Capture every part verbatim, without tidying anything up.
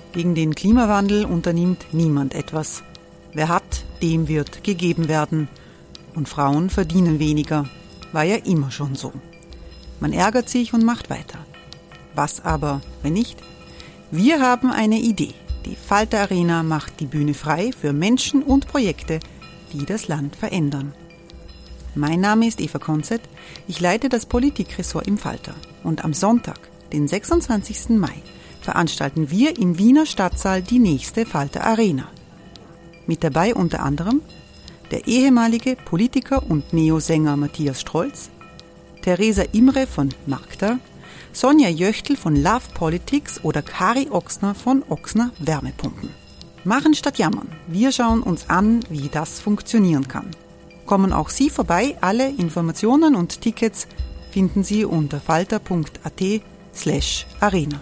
Gegen den Klimawandel unternimmt niemand etwas. Wer hat, dem wird gegeben werden. Und Frauen verdienen weniger. War ja immer schon so. Man ärgert sich und macht weiter. Was aber, wenn nicht? Wir haben eine Idee. Die Falter Arena macht die Bühne frei für Menschen und Projekte, die das Land verändern. Mein Name ist Eva Konzett. Ich leite das Politikressort im Falter. Und am Sonntag, den sechsundzwanzigsten Mai, veranstalten wir im Wiener Stadtsaal die nächste Falter Arena. Mit dabei unter anderem der ehemalige Politiker und Neosänger Matthias Strolz, Theresa Imre von Magda, Sonja Jöchtl von Love Politics oder Kari Ochsner von Ochsner Wärmepumpen. Machen statt jammern. Wir schauen uns an, wie das funktionieren kann. Kommen auch Sie vorbei. Alle Informationen und Tickets finden Sie unter falter.at slash arena.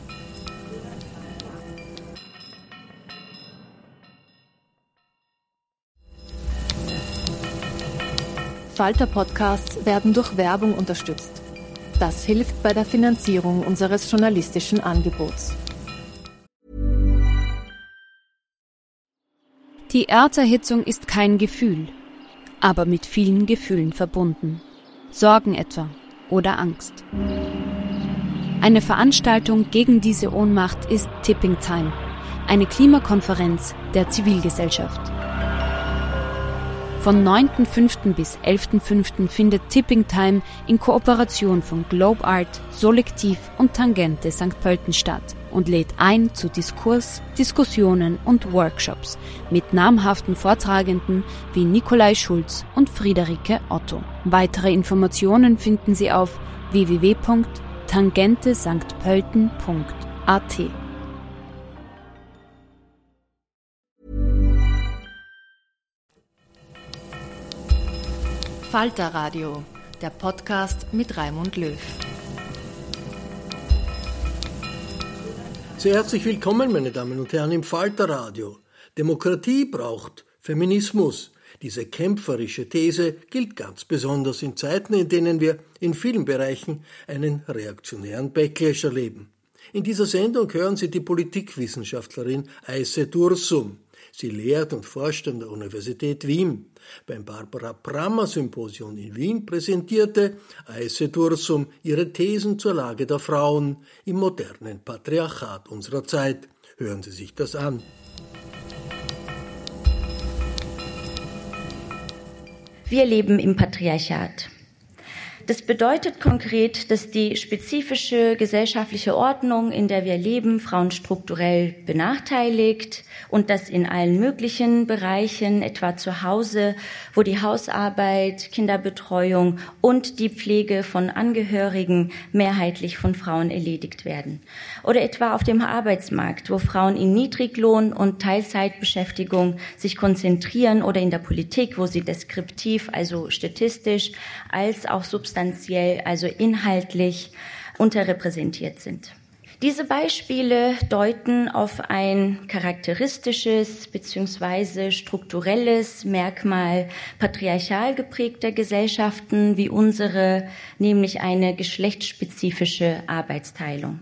Falter-Podcasts werden durch Werbung unterstützt. Das hilft bei der Finanzierung unseres journalistischen Angebots. Die Erderhitzung ist kein Gefühl, aber mit vielen Gefühlen verbunden. Sorgen etwa oder Angst. Eine Veranstaltung gegen diese Ohnmacht ist Tipping Time, eine Klimakonferenz der Zivilgesellschaft. Von neunten fünften bis elften fünften findet Tipping Time in Kooperation von Globe Art, Solektiv und Tangente Sankt Pölten statt und lädt ein zu Diskurs, Diskussionen und Workshops mit namhaften Vortragenden wie Nikolai Schulz und Friederike Otto. Weitere Informationen finden Sie auf w w w punkt tangente sankt pölten punkt a t. Falter Radio, der Podcast mit Raimund Löw. Sehr herzlich willkommen, meine Damen und Herren, im Falter Radio. Demokratie braucht Feminismus. Diese kämpferische These gilt ganz besonders in Zeiten, in denen wir in vielen Bereichen einen reaktionären Backlash erleben. In dieser Sendung hören Sie die Politikwissenschaftlerin Ayse Dursum. Sie lehrt und forscht an der Universität Wien. Beim Barbara Brammer Symposium in Wien präsentierte Ayse Dursum ihre Thesen zur Lage der Frauen im modernen Patriarchat unserer Zeit. Hören Sie sich das an. Wir leben im Patriarchat. Das bedeutet konkret, dass die spezifische gesellschaftliche Ordnung, in der wir leben, Frauen strukturell benachteiligt und das in allen möglichen Bereichen, etwa zu Hause, wo die Hausarbeit, Kinderbetreuung und die Pflege von Angehörigen mehrheitlich von Frauen erledigt werden. Oder etwa auf dem Arbeitsmarkt, wo Frauen in Niedriglohn- und Teilzeitbeschäftigung sich konzentrieren oder in der Politik, wo sie deskriptiv, also statistisch, als auch substanziell, also inhaltlich unterrepräsentiert sind. Diese Beispiele deuten auf ein charakteristisches bzw. strukturelles Merkmal patriarchal geprägter Gesellschaften wie unsere, nämlich eine geschlechtsspezifische Arbeitsteilung.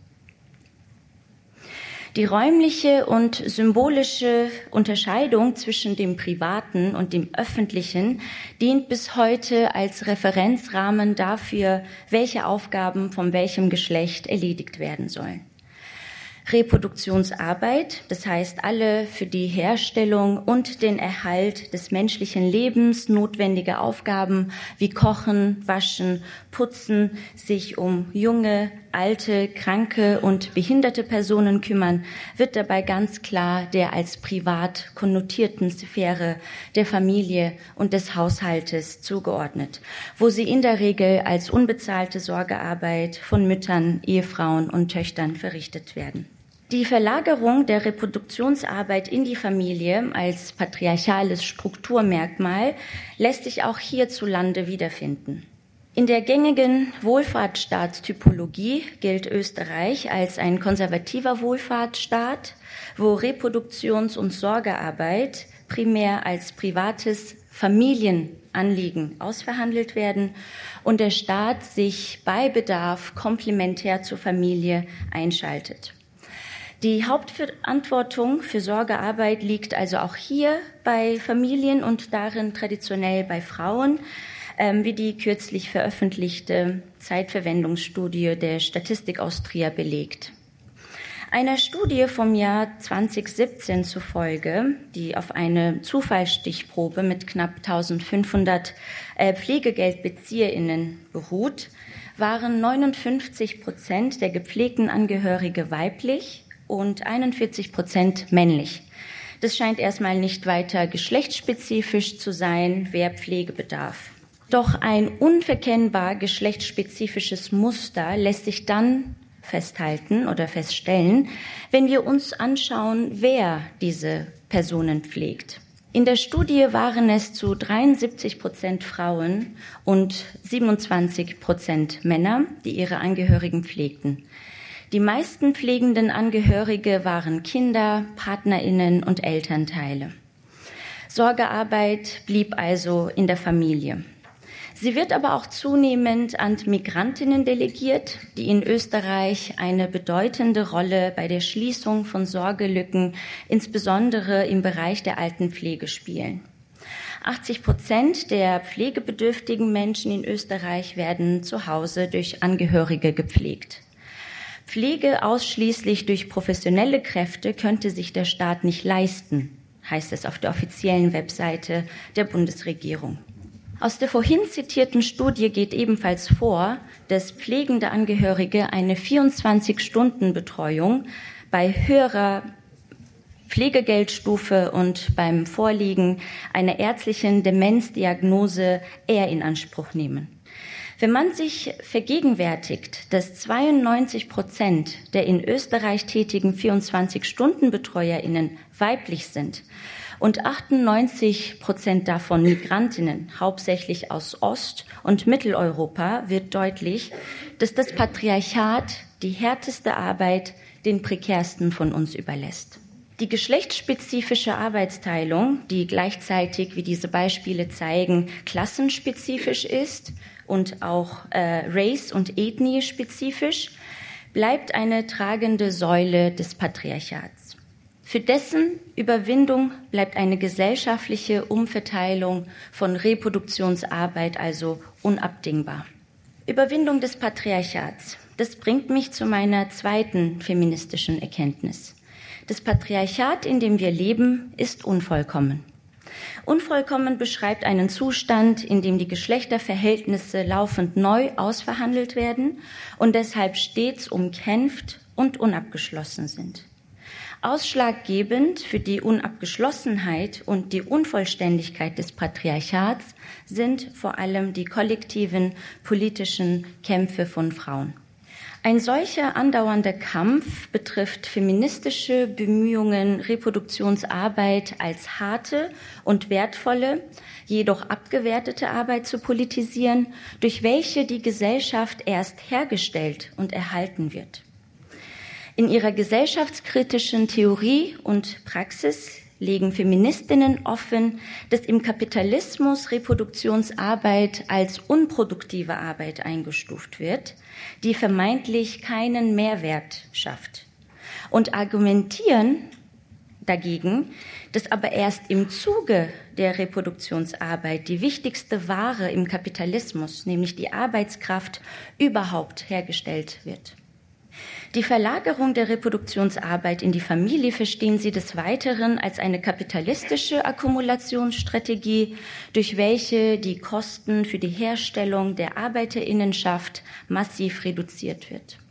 Die räumliche und symbolische Unterscheidung zwischen dem Privaten und dem Öffentlichen dient bis heute als Referenzrahmen dafür, welche Aufgaben von welchem Geschlecht erledigt werden sollen. Reproduktionsarbeit, das heißt alle für die Herstellung und den Erhalt des menschlichen Lebens notwendige Aufgaben wie Kochen, Waschen, Putzen, sich um junge, alte, kranke und behinderte Personen kümmern, wird dabei ganz klar der als privat konnotierten Sphäre der Familie und des Haushaltes zugeordnet, wo sie in der Regel als unbezahlte Sorgearbeit von Müttern, Ehefrauen und Töchtern verrichtet werden. Die Verlagerung der Reproduktionsarbeit in die Familie als patriarchales Strukturmerkmal lässt sich auch hierzulande wiederfinden. In der gängigen Wohlfahrtsstaatstypologie gilt Österreich als ein konservativer Wohlfahrtsstaat, wo Reproduktions- und Sorgearbeit primär als privates Familienanliegen ausverhandelt werden und der Staat sich bei Bedarf komplementär zur Familie einschaltet. Die Hauptverantwortung für Sorgearbeit liegt also auch hier bei Familien und darin traditionell bei Frauen, ähm, wie die kürzlich veröffentlichte Zeitverwendungsstudie der Statistik Austria belegt. Einer Studie vom Jahr zwanzig siebzehn zufolge, die auf eine Zufallsstichprobe mit knapp eintausendfünfhundert äh, PflegegeldbezieherInnen beruht, waren neunundfünfzig Prozent der gepflegten Angehörige weiblich und einundvierzig Prozent männlich. Das scheint erstmal nicht weiter geschlechtsspezifisch zu sein, wer Pflege bedarf. Doch ein unverkennbar geschlechtsspezifisches Muster lässt sich dann festhalten oder feststellen, wenn wir uns anschauen, wer diese Personen pflegt. In der Studie waren es zu dreiundsiebzig Prozent Frauen und siebenundzwanzig Prozent Männer, die ihre Angehörigen pflegten. Die meisten pflegenden Angehörige waren Kinder, PartnerInnen und Elternteile. Sorgearbeit blieb also in der Familie. Sie wird aber auch zunehmend an Migrantinnen delegiert, die in Österreich eine bedeutende Rolle bei der Schließung von Sorgelücken, insbesondere im Bereich der Altenpflege, spielen. achtzig Prozent der pflegebedürftigen Menschen in Österreich werden zu Hause durch Angehörige gepflegt. Pflege ausschließlich durch professionelle Kräfte könnte sich der Staat nicht leisten, heißt es auf der offiziellen Webseite der Bundesregierung. Aus der vorhin zitierten Studie geht ebenfalls vor, dass pflegende Angehörige eine vierundzwanzig-Stunden-Betreuung bei höherer Pflegegeldstufe und beim Vorliegen einer ärztlichen Demenzdiagnose eher in Anspruch nehmen. Wenn man sich vergegenwärtigt, dass zweiundneunzig Prozent der in Österreich tätigen vierundzwanzig-Stunden-BetreuerInnen weiblich sind und achtundneunzig Prozent davon Migrantinnen, hauptsächlich aus Ost- und Mitteleuropa, wird deutlich, dass das Patriarchat die härteste Arbeit den prekärsten von uns überlässt. Die geschlechtsspezifische Arbeitsteilung, die gleichzeitig, wie diese Beispiele zeigen, klassenspezifisch ist und auch äh, race- und ethnie-spezifisch, bleibt eine tragende Säule des Patriarchats. Für dessen Überwindung bleibt eine gesellschaftliche Umverteilung von Reproduktionsarbeit also unabdingbar. Überwindung des Patriarchats, das bringt mich zu meiner zweiten feministischen Erkenntnis. Das Patriarchat, in dem wir leben, ist unvollkommen. Unvollkommen beschreibt einen Zustand, in dem die Geschlechterverhältnisse laufend neu ausverhandelt werden und deshalb stets umkämpft und unabgeschlossen sind. Ausschlaggebend für die Unabgeschlossenheit und die Unvollständigkeit des Patriarchats sind vor allem die kollektiven politischen Kämpfe von Frauen. Ein solcher andauernder Kampf betrifft feministische Bemühungen, Reproduktionsarbeit als harte und wertvolle, jedoch abgewertete Arbeit zu politisieren, durch welche die Gesellschaft erst hergestellt und erhalten wird. In ihrer gesellschaftskritischen Theorie und Praxis legen Feministinnen offen, dass im Kapitalismus Reproduktionsarbeit als unproduktive Arbeit eingestuft wird, die vermeintlich keinen Mehrwert schafft, und argumentieren dagegen, dass aber erst im Zuge der Reproduktionsarbeit die wichtigste Ware im Kapitalismus, nämlich die Arbeitskraft, überhaupt hergestellt wird. Die Verlagerung der Reproduktionsarbeit in die Familie verstehen sie des Weiteren als eine kapitalistische Akkumulationsstrategie, durch welche die Kosten für die Herstellung der ArbeiterInnenschaft massiv reduziert wird.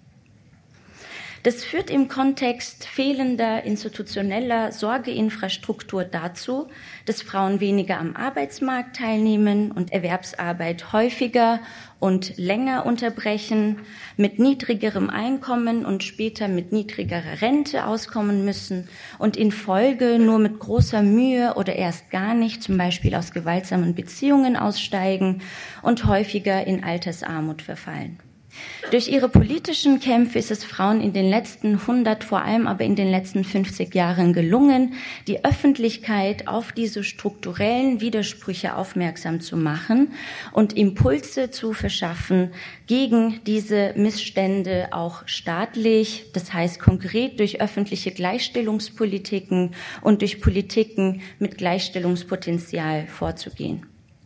Das führt im Kontext fehlender institutioneller Sorgeinfrastruktur dazu, dass Frauen weniger am Arbeitsmarkt teilnehmen und Erwerbsarbeit häufiger und länger unterbrechen, mit niedrigerem Einkommen und später mit niedrigerer Rente auskommen müssen und in Folge nur mit großer Mühe oder erst gar nicht, zum Beispiel aus gewaltsamen Beziehungen aussteigen und häufiger in Altersarmut verfallen. Durch ihre politischen Kämpfe ist es Frauen in den letzten hundert, vor allem aber in den letzten fünfzig Jahren gelungen, die Öffentlichkeit auf diese strukturellen Widersprüche aufmerksam zu machen und Impulse zu verschaffen, gegen diese Missstände auch staatlich, das heißt konkret durch öffentliche Gleichstellungspolitiken und durch Politiken mit Gleichstellungspotenzial vorzugehen.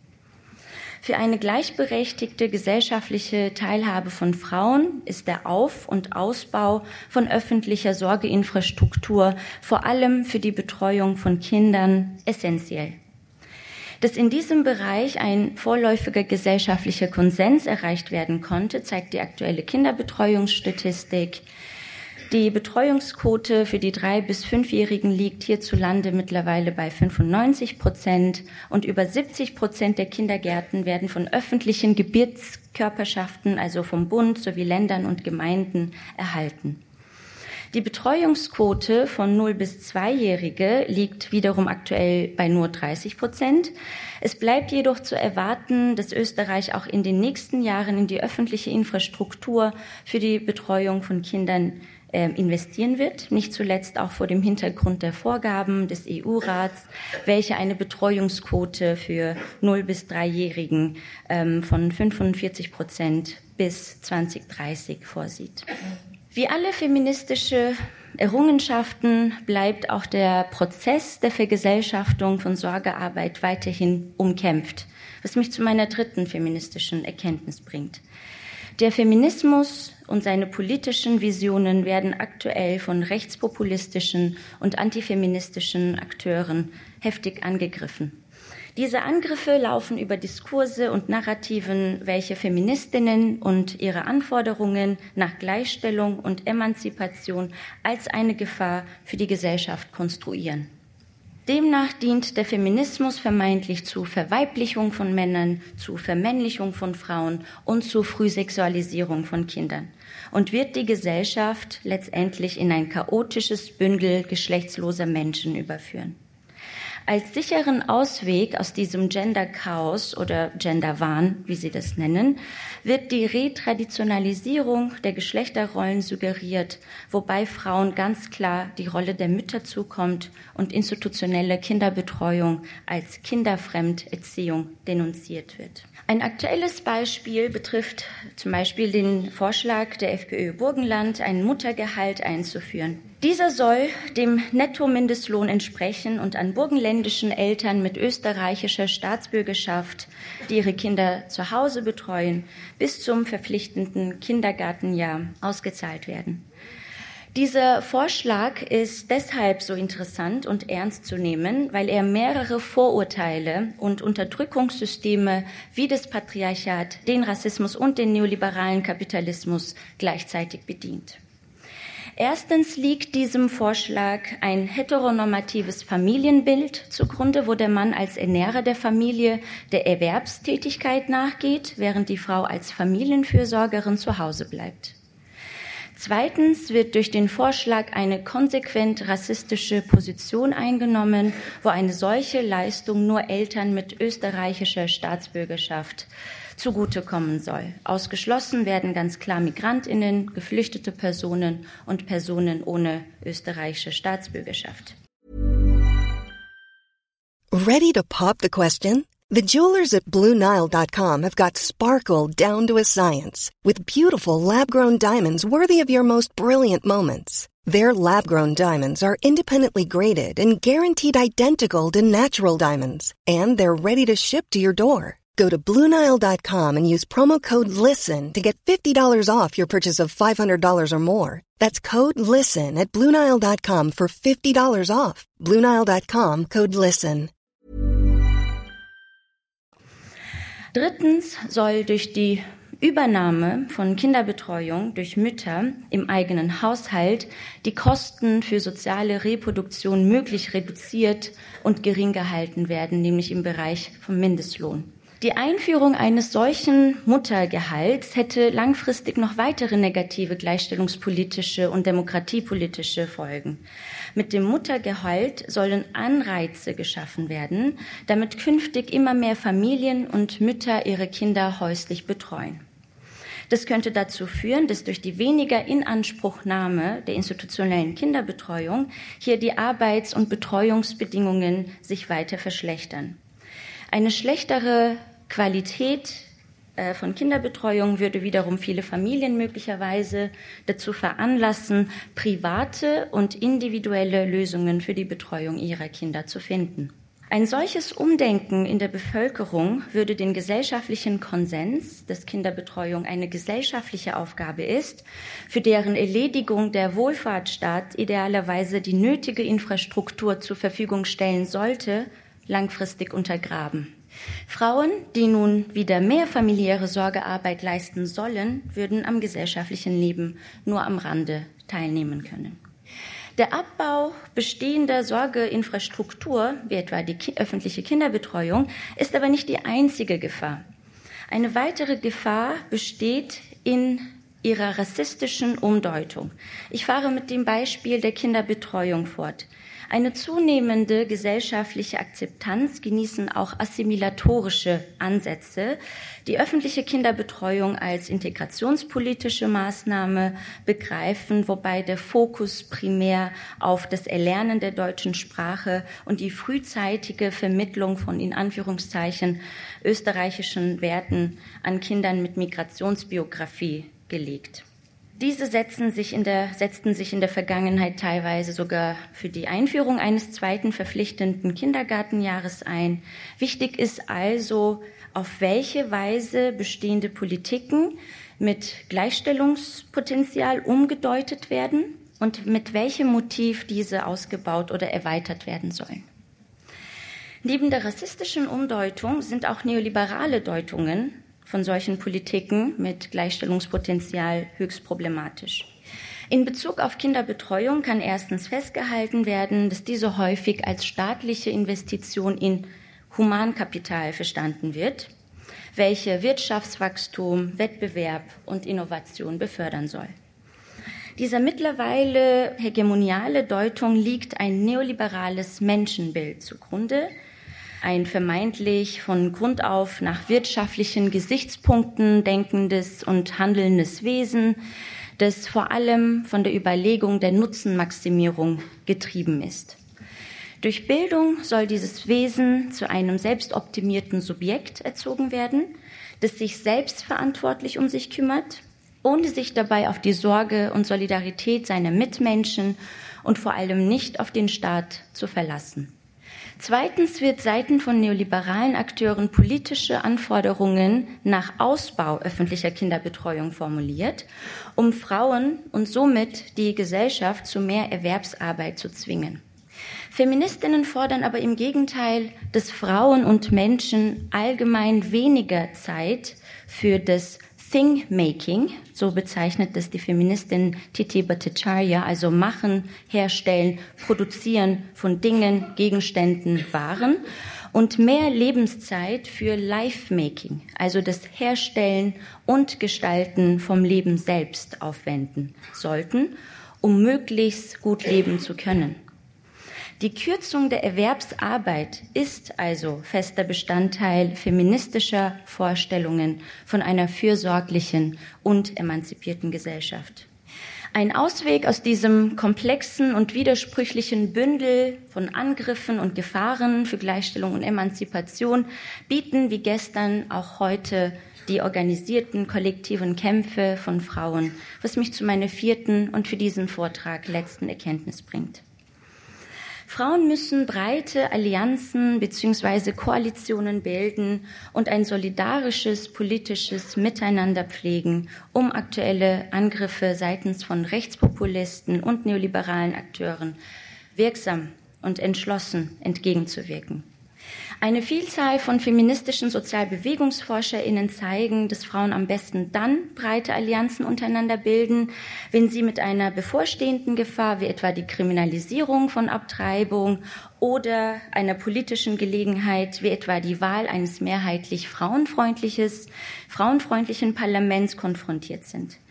Für eine gleichberechtigte gesellschaftliche Teilhabe von Frauen ist der Auf- und Ausbau von öffentlicher Sorgeinfrastruktur, vor allem für die Betreuung von Kindern, essentiell. Dass in diesem Bereich ein vorläufiger gesellschaftlicher Konsens erreicht werden konnte, zeigt die aktuelle Kinderbetreuungsstatistik. Die Betreuungsquote für die drei- bis fünfjährigen liegt hierzulande mittlerweile bei fünfundneunzig Prozent und über siebzig Prozent der Kindergärten werden von öffentlichen Gebietskörperschaften, also vom Bund sowie Ländern und Gemeinden, erhalten. Die Betreuungsquote von null bis zweijährige liegt wiederum aktuell bei nur dreißig Prozent. Es bleibt jedoch zu erwarten, dass Österreich auch in den nächsten Jahren in die öffentliche Infrastruktur für die Betreuung von Kindern investieren wird, nicht zuletzt auch vor dem Hintergrund der Vorgaben des E U-Rats, welche eine Betreuungsquote für null- bis dreijährigen ähm, von fünfundvierzig Prozent bis zwanzig dreißig vorsieht. Wie alle feministische Errungenschaften bleibt auch der Prozess der Vergesellschaftung von Sorgearbeit weiterhin umkämpft, was mich zu meiner dritten feministischen Erkenntnis bringt. Der Feminismus und seine politischen Visionen werden aktuell von rechtspopulistischen und antifeministischen Akteuren heftig angegriffen. Diese Angriffe laufen über Diskurse und Narrativen, welche Feministinnen und ihre Anforderungen nach Gleichstellung und Emanzipation als eine Gefahr für die Gesellschaft konstruieren. Demnach dient der Feminismus vermeintlich zur Verweiblichung von Männern, zur Vermännlichung von Frauen und zur Frühsexualisierung von Kindern und wird die Gesellschaft letztendlich in ein chaotisches Bündel geschlechtsloser Menschen überführen. Als sicheren Ausweg aus diesem Gender-Chaos oder Gender-Wahn, wie Sie das nennen, wird die Retraditionalisierung der Geschlechterrollen suggeriert, wobei Frauen ganz klar die Rolle der Mütter zukommt und institutionelle Kinderbetreuung als Kinderfremderziehung denunziert wird. Ein aktuelles Beispiel betrifft zum Beispiel den Vorschlag der FPÖ Burgenland, ein Muttergehalt einzuführen. Dieser soll dem Netto-Mindestlohn entsprechen und an burgenländischen Eltern mit österreichischer Staatsbürgerschaft, die ihre Kinder zu Hause betreuen, bis zum verpflichtenden Kindergartenjahr ausgezahlt werden. Dieser Vorschlag ist deshalb so interessant und ernst zu nehmen, weil er mehrere Vorurteile und Unterdrückungssysteme wie das Patriarchat, den Rassismus und den neoliberalen Kapitalismus gleichzeitig bedient. Erstens liegt diesem Vorschlag ein heteronormatives Familienbild zugrunde, wo der Mann als Ernährer der Familie der Erwerbstätigkeit nachgeht, während die Frau als Familienfürsorgerin zu Hause bleibt. Zweitens wird durch den Vorschlag eine konsequent rassistische Position eingenommen, wo eine solche Leistung nur Eltern mit österreichischer Staatsbürgerschaft zugutekommen soll. Ausgeschlossen werden ganz klar MigrantInnen, geflüchtete Personen und Personen ohne österreichische Staatsbürgerschaft. Ready to pop the question? The jewelers at Blue Nile dot com have got sparkle down to a science with beautiful lab-grown diamonds worthy of your most brilliant moments. Their lab-grown diamonds are independently graded and guaranteed identical to natural diamonds, and they're ready to ship to your door. Go to Blue Nile dot com and use promo code LISTEN to get fifty dollars off your purchase of five hundred dollars or more. That's code LISTEN at Blue Nile dot com for fifty dollars off. Blue Nile dot com, code LISTEN. Drittens soll durch die Übernahme von Kinderbetreuung durch Mütter im eigenen Haushalt die Kosten für soziale Reproduktion möglich reduziert und gering gehalten werden, nämlich im Bereich vom Mindestlohn. Die Einführung eines solchen Muttergehalts hätte langfristig noch weitere negative gleichstellungspolitische und demokratiepolitische Folgen. Mit dem Muttergehalt sollen Anreize geschaffen werden, damit künftig immer mehr Familien und Mütter ihre Kinder häuslich betreuen. Das könnte dazu führen, dass durch die weniger Inanspruchnahme der institutionellen Kinderbetreuung hier die Arbeits- und Betreuungsbedingungen sich weiter verschlechtern. Eine schlechtere Qualität von Kinderbetreuung würde wiederum viele Familien möglicherweise dazu veranlassen, private und individuelle Lösungen für die Betreuung ihrer Kinder zu finden. Ein solches Umdenken in der Bevölkerung würde den gesellschaftlichen Konsens, dass Kinderbetreuung eine gesellschaftliche Aufgabe ist, für deren Erledigung der Wohlfahrtsstaat idealerweise die nötige Infrastruktur zur Verfügung stellen sollte, langfristig untergraben. Frauen, die nun wieder mehr familiäre Sorgearbeit leisten sollen, würden am gesellschaftlichen Leben nur am Rande teilnehmen können. Der Abbau bestehender Sorgeinfrastruktur, wie etwa die ki- öffentliche Kinderbetreuung, ist aber nicht die einzige Gefahr. Eine weitere Gefahr besteht in ihrer rassistischen Umdeutung. Ich fahre mit dem Beispiel der Kinderbetreuung fort. Eine zunehmende gesellschaftliche Akzeptanz genießen auch assimilatorische Ansätze, die öffentliche Kinderbetreuung als integrationspolitische Maßnahme begreifen, wobei der Fokus primär auf das Erlernen der deutschen Sprache und die frühzeitige Vermittlung von in Anführungszeichen österreichischen Werten an Kindern mit Migrationsbiografie gelegt. Diese setzen sich in der, setzten sich in der Vergangenheit teilweise sogar für die Einführung eines zweiten verpflichtenden Kindergartenjahres ein. Wichtig ist also, auf welche Weise bestehende Politiken mit Gleichstellungspotenzial umgedeutet werden und mit welchem Motiv diese ausgebaut oder erweitert werden sollen. Neben der rassistischen Umdeutung sind auch neoliberale Deutungen von solchen Politiken mit Gleichstellungspotenzial höchst problematisch. In Bezug auf Kinderbetreuung kann erstens festgehalten werden, dass diese häufig als staatliche Investition in Humankapital verstanden wird, welche Wirtschaftswachstum, Wettbewerb und Innovation befördern soll. Dieser mittlerweile hegemoniale Deutung liegt ein neoliberales Menschenbild zugrunde, ein vermeintlich von Grund auf nach wirtschaftlichen Gesichtspunkten denkendes und handelndes Wesen, das vor allem von der Überlegung der Nutzenmaximierung getrieben ist. Durch Bildung soll dieses Wesen zu einem selbstoptimierten Subjekt erzogen werden, das sich selbstverantwortlich um sich kümmert, ohne sich dabei auf die Sorge und Solidarität seiner Mitmenschen und vor allem nicht auf den Staat zu verlassen. Zweitens wird seitens von neoliberalen Akteuren politische Anforderungen nach Ausbau öffentlicher Kinderbetreuung formuliert, um Frauen und somit die Gesellschaft zu mehr Erwerbsarbeit zu zwingen. Feministinnen fordern aber im Gegenteil, dass Frauen und Menschen allgemein weniger Zeit für das Thing-Making, so bezeichnet das die Feministin Titi Bhattacharya, also Machen, Herstellen, Produzieren von Dingen, Gegenständen, Waren, und mehr Lebenszeit für Life-Making, also das Herstellen und Gestalten vom Leben selbst aufwenden sollten, um möglichst gut leben zu können. Die Kürzung der Erwerbsarbeit ist also fester Bestandteil feministischer Vorstellungen von einer fürsorglichen und emanzipierten Gesellschaft. Ein Ausweg aus diesem komplexen und widersprüchlichen Bündel von Angriffen und Gefahren für Gleichstellung und Emanzipation bieten wie gestern auch heute die organisierten kollektiven Kämpfe von Frauen, was mich zu meiner vierten und für diesen Vortrag letzten Erkenntnis bringt. Frauen müssen breite Allianzen bzw. Koalitionen bilden und ein solidarisches politisches Miteinander pflegen, um aktuelle Angriffe seitens von Rechtspopulisten und neoliberalen Akteuren wirksam und entschlossen entgegenzuwirken. Eine Vielzahl von feministischen SozialbewegungsforscherInnen zeigen, dass Frauen am besten dann breite Allianzen untereinander bilden, wenn sie mit einer bevorstehenden Gefahr, wie etwa die Kriminalisierung von Abtreibung oder einer politischen Gelegenheit, wie etwa die Wahl eines mehrheitlich frauenfreundliches, frauenfreundlichen Parlaments konfrontiert sind.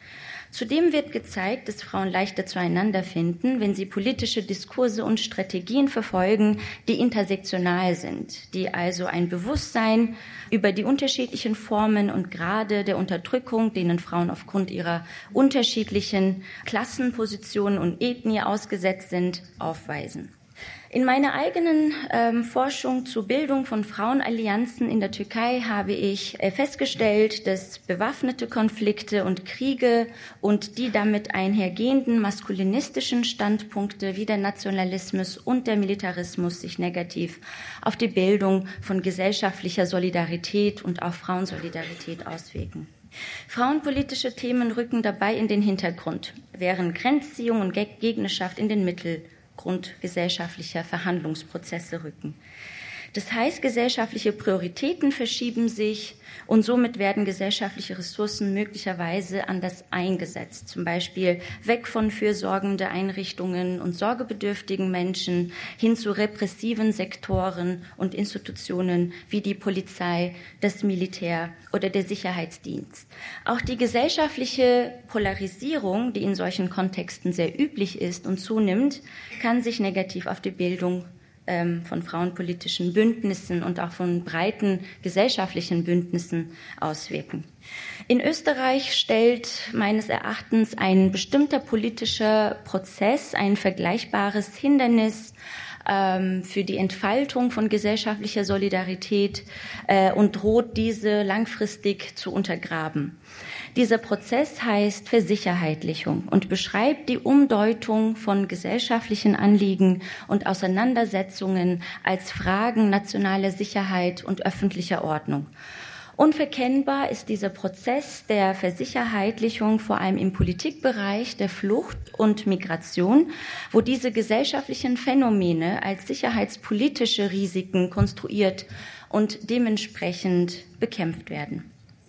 Zudem wird gezeigt, dass Frauen leichter zueinander finden, wenn sie politische Diskurse und Strategien verfolgen, die intersektional sind, die also ein Bewusstsein über die unterschiedlichen Formen und Grade der Unterdrückung, denen Frauen aufgrund ihrer unterschiedlichen Klassenpositionen und Ethnie ausgesetzt sind, aufweisen. In meiner eigenen ähm, Forschung zur Bildung von Frauenallianzen in der Türkei habe ich äh, festgestellt, dass bewaffnete Konflikte und Kriege und die damit einhergehenden maskulinistischen Standpunkte wie der Nationalismus und der Militarismus sich negativ auf die Bildung von gesellschaftlicher Solidarität und auch Frauensolidarität auswirken. Frauenpolitische Themen rücken dabei in den Hintergrund, während Grenzziehung und Gegnerschaft in den Mittelpunkt gesellschaftlicher Verhandlungsprozesse rücken. Das heißt, gesellschaftliche Prioritäten verschieben sich und somit werden gesellschaftliche Ressourcen möglicherweise anders eingesetzt. Zum Beispiel weg von fürsorgenden Einrichtungen und sorgebedürftigen Menschen hin zu repressiven Sektoren und Institutionen wie die Polizei, das Militär oder der Sicherheitsdienst. Auch die gesellschaftliche Polarisierung, die in solchen Kontexten sehr üblich ist und zunimmt, kann sich negativ auf die Bildung von frauenpolitischen Bündnissen und auch von breiten gesellschaftlichen Bündnissen auswirken. In Österreich stellt meines Erachtens ein bestimmter politischer Prozess ein vergleichbares Hindernis ähm, für die Entfaltung von gesellschaftlicher Solidarität äh, und droht diese langfristig zu untergraben. Dieser Prozess heißt Versicherheitlichung und beschreibt die Umdeutung von gesellschaftlichen Anliegen und Auseinandersetzungen als Fragen nationaler Sicherheit und öffentlicher Ordnung. Unverkennbar ist dieser Prozess der Versicherheitlichung vor allem im Politikbereich der Flucht und Migration, wo diese gesellschaftlichen Phänomene als sicherheitspolitische Risiken konstruiert und dementsprechend bekämpft werden.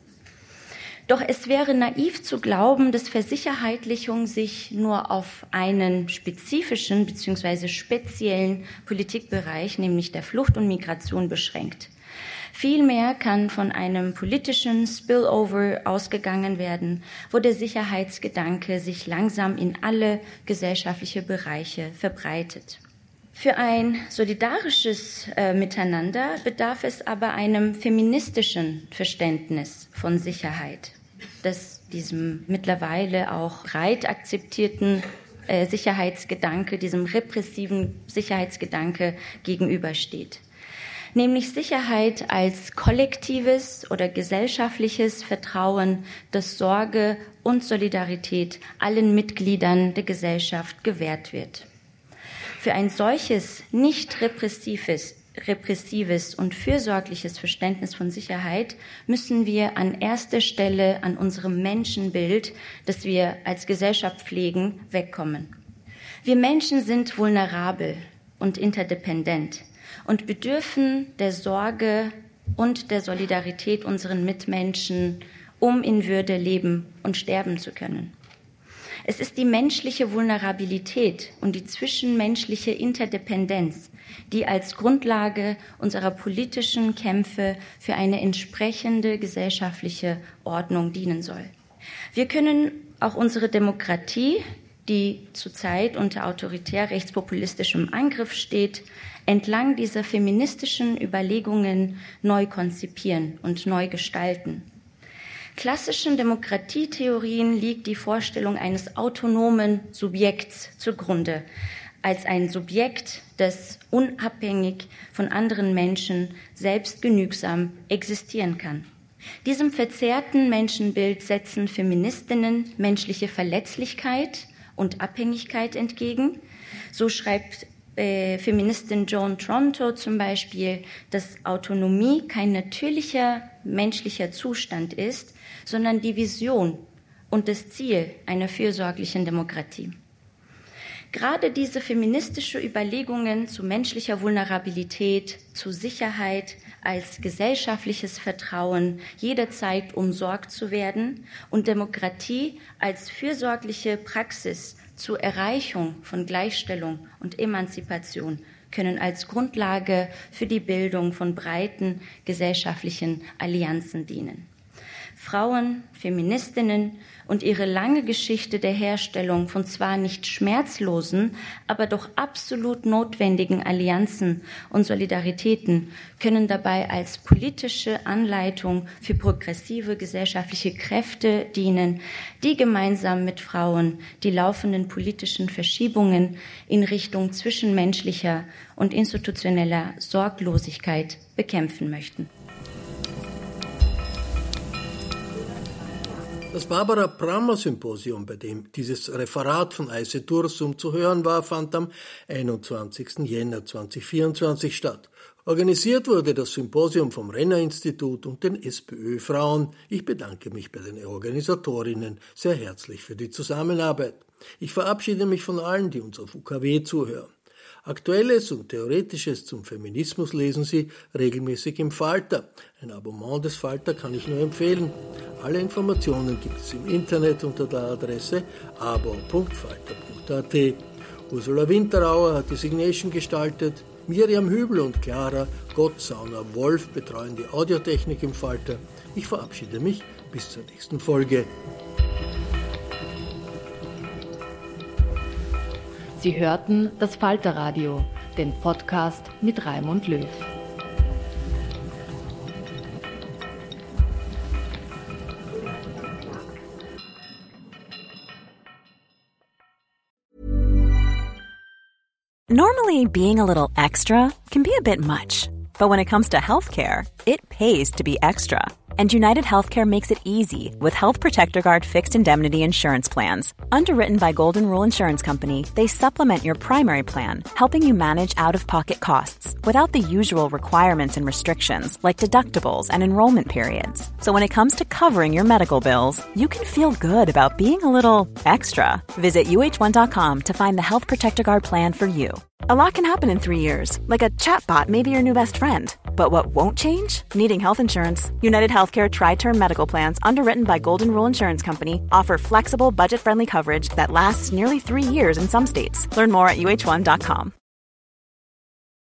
Doch es wäre naiv zu glauben, dass Versicherheitlichung sich nur auf einen spezifischen bzw. speziellen Politikbereich, nämlich der Flucht und Migration, beschränkt. Vielmehr kann von einem politischen Spillover ausgegangen werden, wo der Sicherheitsgedanke sich langsam in alle gesellschaftliche Bereiche verbreitet. Für ein solidarisches äh, Miteinander bedarf es aber einem feministischen Verständnis von Sicherheit, das diesem mittlerweile auch breit akzeptierten äh, Sicherheitsgedanke, diesem repressiven Sicherheitsgedanke gegenübersteht. Nämlich Sicherheit als kollektives oder gesellschaftliches Vertrauen, das Sorge und Solidarität allen Mitgliedern der Gesellschaft gewährt wird. Für ein solches nicht repressives, repressives und fürsorgliches Verständnis von Sicherheit müssen wir an erster Stelle an unserem Menschenbild, das wir als Gesellschaft pflegen, wegkommen. Wir Menschen sind vulnerabel und interdependent und bedürfen der Sorge und der Solidarität unseren Mitmenschen, um in Würde leben und sterben zu können. Es ist die menschliche Vulnerabilität und die zwischenmenschliche Interdependenz, die als Grundlage unserer politischen Kämpfe für eine entsprechende gesellschaftliche Ordnung dienen soll. Wir können auch unsere Demokratie, die zurzeit unter autoritär-rechtspopulistischem Angriff steht, entlang dieser feministischen Überlegungen neu konzipieren und neu gestalten. Klassischen Demokratietheorien liegt die Vorstellung eines autonomen Subjekts zugrunde, als ein Subjekt, das unabhängig von anderen Menschen selbstgenügsam existieren kann. Diesem verzerrten Menschenbild setzen Feministinnen menschliche Verletzlichkeit und Abhängigkeit entgegen. So schreibt äh, Feministin Joan Tronto zum Beispiel, dass Autonomie kein natürlicher menschlicher Zustand ist, sondern die Vision und das Ziel einer fürsorglichen Demokratie. Gerade diese feministische Überlegungen zu menschlicher Vulnerabilität, zu Sicherheit als gesellschaftliches Vertrauen, jederzeit umsorgt zu werden und Demokratie als fürsorgliche Praxis zur Erreichung von Gleichstellung und Emanzipation können als Grundlage für die Bildung von breiten gesellschaftlichen Allianzen dienen. Frauen, Feministinnen und ihre lange Geschichte der Herstellung von zwar nicht schmerzlosen, aber doch absolut notwendigen Allianzen und Solidaritäten können dabei als politische Anleitung für progressive gesellschaftliche Kräfte dienen, die gemeinsam mit Frauen die laufenden politischen Verschiebungen in Richtung zwischenmenschlicher und institutioneller Sorglosigkeit bekämpfen möchten. Das Barbara Brammer Symposium, bei dem dieses Referat von Ayse Dursum zu hören war, fand am einundzwanzigsten Jänner zweitausendvierundzwanzig statt. Organisiert wurde das Symposium vom Renner-Institut und den SPÖ-Frauen. Ich bedanke mich bei den Organisatorinnen sehr herzlich für die Zusammenarbeit. Ich verabschiede mich von allen, die uns auf U K W zuhören. Aktuelles und Theoretisches zum Feminismus lesen Sie regelmäßig im Falter. Ein Abonnement des Falter kann ich nur empfehlen. Alle Informationen gibt es im Internet unter der Adresse abo punkt falter punkt a t. Ursula Winterauer hat die Signation gestaltet. Miriam Hübel und Clara Gott-Sauner-Wolf betreuen die Audiotechnik im Falter. Ich verabschiede mich bis zur nächsten Folge. Sie hörten das Falterradio, den Podcast mit Raimund Löw. Normally, being a little extra can be a bit much, but when it comes to healthcare, it pays to be extra. And United Healthcare makes it easy with Health Protector Guard fixed indemnity insurance plans. Underwritten by Golden Rule Insurance Company, they supplement your primary plan, helping you manage out-of-pocket costs without the usual requirements and restrictions like deductibles and enrollment periods. So when it comes to covering your medical bills, you can feel good about being a little extra. Visit U H one dot com to find the Health Protector Guard plan for you. A lot can happen in three years, like a chatbot may be your new best friend. But what won't change? Needing health insurance. United Healthcare Tri-Term Medical Plans, underwritten by Golden Rule Insurance Company, offer flexible, budget-friendly coverage that lasts nearly three years in some states. Learn more at U H one dot com.